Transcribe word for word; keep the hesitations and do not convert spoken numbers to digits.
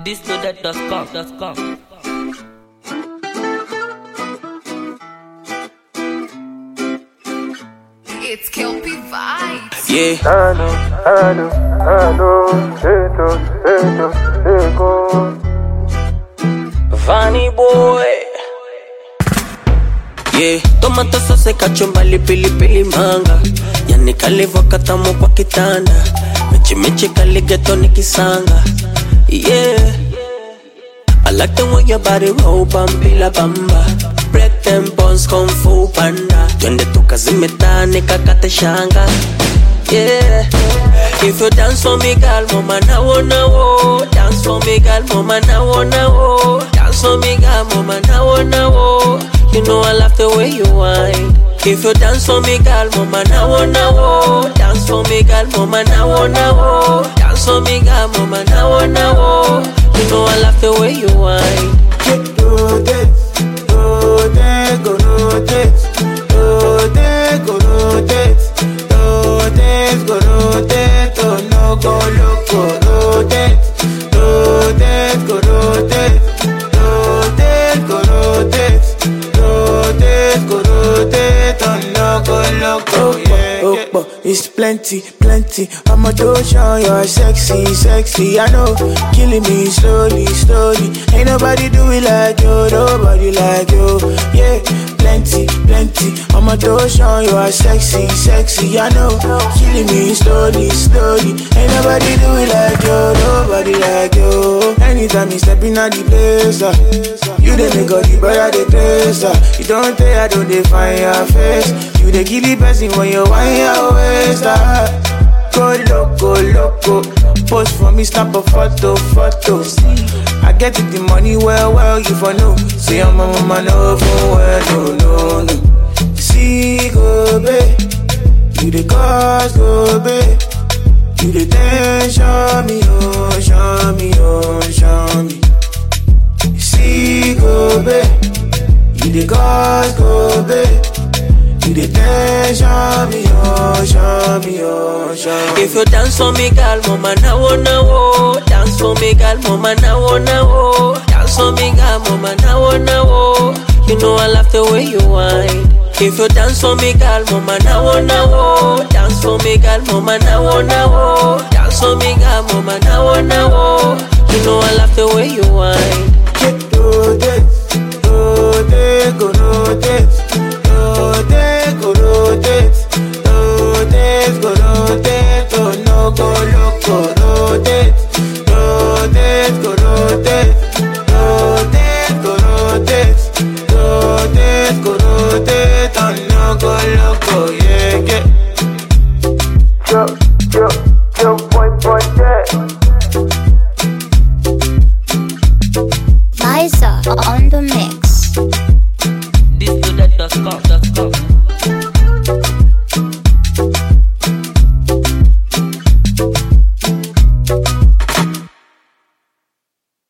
this to that dot com dot com. It's Kelpie Vibes. Yeah. Hello, hello, hello, Eto, Eto, Ego. Vanny boy. Yeah. Tomato sauce, kachumbali, pili pili manga. Yani kalivo katamu kwa kitanda. Mechi mechi kaligeto nikisanga. Yeah. I like the way your body roll, pampila bamba. Break them bones, kung fu panda. Twende tukazimetane kakate shanga. Yeah. If you dance for me, girl, mama na wo na wo. Dance for me, girl, mama na wo na wo. Dance for me, girl, mama na wo na wo. You know I love the way you whine. If you dance for me, girl, mama na wo na wo. Dance for me, girl, mama na wo na wo. Dance for me, girl, mama na wo na wo. You know I love the way you whine. Rotate, rotate, go rotate, rotate, go rotate, rotate, go rotate, oh no go loco, rotate, rotate, go rotate, rotate, go rotate, rotate, go rotate, oh no go loco, yeah, yeah. It's plenty, plenty. I'm a ocean, you're sexy, sexy. I know, killing me slowly, slowly. Ain't nobody do it like you, nobody like you. Yeah, plenty, plenty. I'm a ocean, you're sexy, sexy. I know, killing me slowly, slowly. Ain't nobody do it like you, nobody like you. Anytime you step in at the place, uh, you the make all the boy the place. Uh, you don't tell, I don't define your face. You the kill the person when you want your waist. Uh, go loco, loco. Post for me, snap a photo, photo. I get it, the money well, well, you for know. See, I'm a mama, no, for well, no, no, no. See, go, babe. You the cause, go, babe. You the dance, show me, oh, show me, oh, show me. See, go, babe. You the cause, go, babe. You the dance, show me, oh, show me, oh, show me. If you dance for me, girl, mama na wo na wo. Dance for me, girl, mama na wo na wo. Dance for me, girl, mama na wo na wo. You know I love the way you whine. If you dance for me, girl, mama na wo na wo. Dance for me, girl, mama na wo na wo. Dance for me, girl, mama na wo na wo. You know